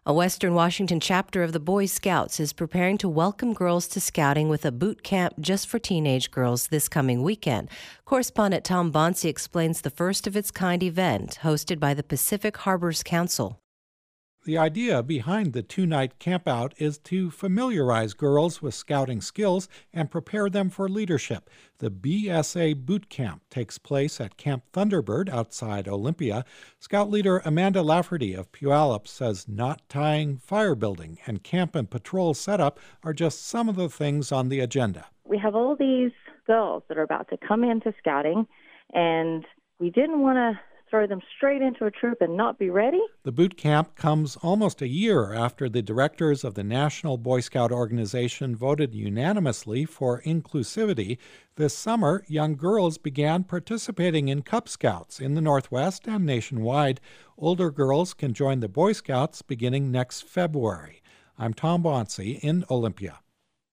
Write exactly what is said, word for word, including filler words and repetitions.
A Western Washington chapter of the Boy Scouts is preparing to welcome girls to scouting with a boot camp just for teenage girls this coming weekend. Correspondent Tom Bonsi explains the first of its kind event hosted by the Pacific Harbors Council. The idea behind the two-night campout is to familiarize girls with scouting skills and prepare them for leadership. The B S A Boot Camp takes place at Camp Thunderbird outside Olympia. Scout leader Amanda Lafferty of Puyallup says knot tying, fire building, and camp and patrol setup are just some of the things on the agenda. We have all these girls that are about to come into scouting, and we didn't want to throw them straight into a troop and not be ready. The boot camp comes almost a year after the directors of the National Boy Scout organization voted unanimously for inclusivity. This summer, young girls began participating in Cub Scouts in the Northwest and nationwide. Older girls can join the Boy Scouts beginning next February. I'm Tom Bonsi in Olympia.